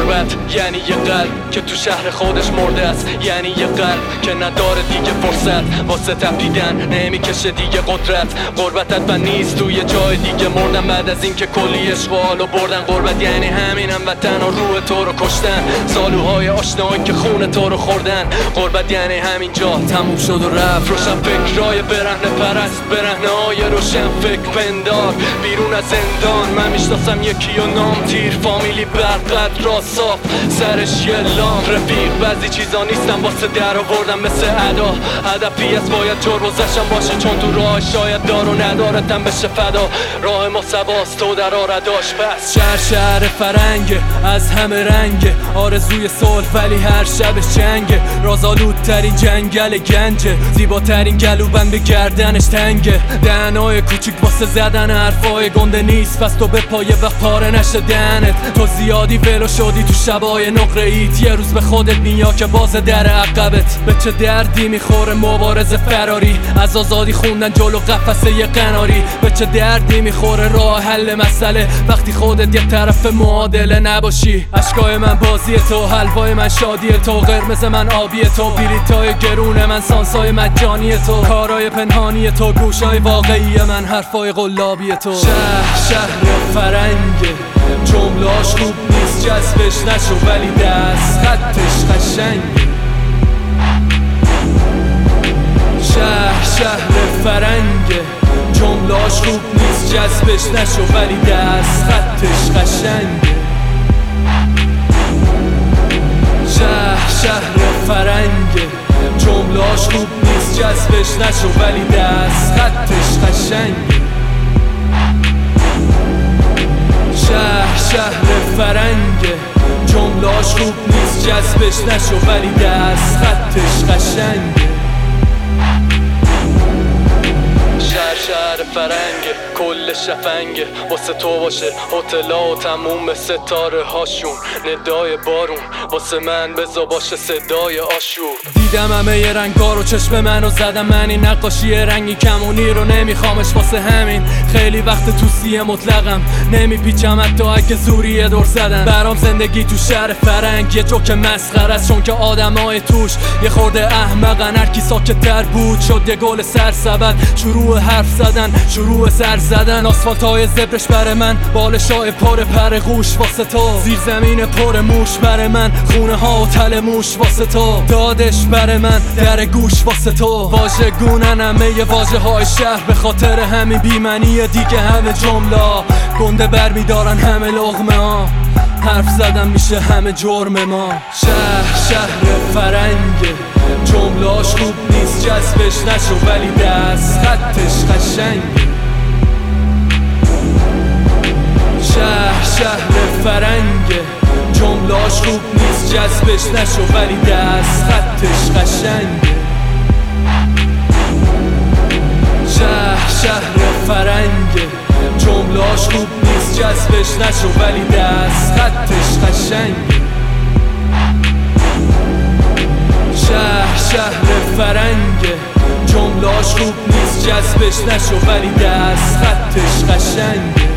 غربت یعنی یه قلب که تو شهر خودش مرده است، یعنی یه قلب که نداره دیگه فرصت واسه تپیدن، نمیکشه دیگه قدرت. غربتت و نیست توی جای دیگه مردن بعد از اینکه کلی عشق و حالو بردن. غربت یعنی همینم وطن و روح تو رو کشتن، سالوهای آشنایی که خون تو رو خوردن. غربت یعنی همینجا تموم شد و رفت. روشن فکرای برهنه پرست، برهنه های روشن فکر پندار بیرون از زندان. من میشناسم یکی و نام تیر، فامیلی برقد را صاف سرش یه لام. رفیق بعضی چیزا نیستم واسه در آوردم مثل ادا، هدفی از باید جور بزشم باشه چون تو راه شاید دار و ندارتم بشه فدا. راه ما سواست تو در آرداش پس. شهر فرنگه از همه رنگه، آرزوی صلح ولی هر شبش جنگه. رازآلودترین جنگل گنجه، زیباترین گلوبند به گردنش تنگه. دهنای کوچیک واسه زدن حرفای گنده نیست، پس تو به پایه وقت پاره نشه دهنت. تو زیادی ولو شدی تو شبای نقره ایت، یه روز به خودت میا که باز در عقبت. به چه دردی میخوره مبارزه فراری، از آزادی خوندن جلو قفسه یه قناری. به چه دردی میخوره راه حل مسئله وقتی خودت یه طرف معادله نباشی. اشکای من بازی تو، حلوای من شادی تو، قرمز من آبی تو، بلیطای گرون من سانسای مجانی تو، کارای پنهانی تو، گوشای واقعی من حرفای قلابی تو. شهر فرنگه، جملاش خوب نیست جذبش نشو ولی دست خطش قشنگه. شهر فرنگه، جملاش خوب نیست جذبش نشو ولی دست خطش قشنگه. شهر فرنگه، جملاش خوب نیست جذبش نشو ولی دست خطش قشنگه. شهر فرنگه، جملاش خوب نیست جذبش نشو ولی دست خطش قشنگه. شهر فرنگه، کل شفنگه واسه تو باشه هتلا و تموم ستاره هاشون. ندای بارون واسه من بزا باشه صدای آشور. دیدم همه ی رنگا رو چشم منو زدم، من این نقاشی رنگی کمونی رو نمیخوامش واسه همین خیلی وقت تو سیه مطلقم نمیپیچم حتی اگه زوری دور زدن. برام زندگی تو شهر فرنگ یه جوک مسخره است، چون که آدمای توش یه خورده احمقن. هر کی ساکت‌تر بود شد یه گل سرسبد، شروع حرف زدن شروع سر زدن. آسفالت های زبرش بر من، بالشای پر پر قوش واسه تو، زیر زمین پر موش بر من، خونه ها و تل موش واسه تو، دادش بر من در گوش واسه تو. واژه گونن همه ی واژه های شهر، به خاطر همین بیمنی دیگه همه جمله گنده بر میدارن همه لغمه ها. حرف زدن میشه همه جرم ما. شهر فرنگه، جملاش خوب نیست جذبش نشو ولی دست خطش قشنگه. شهر فرنگه، جملاش خوب نیست جذبش نشو ولی دست خطش قشنگه. شهر فرنگه، جملاش خوب نیست جذبش نشو ولی دست خطش قشنگه. شهر فرنگه، جملاش خوب نیست جذبش نشو ولی دست خطش قشنگه.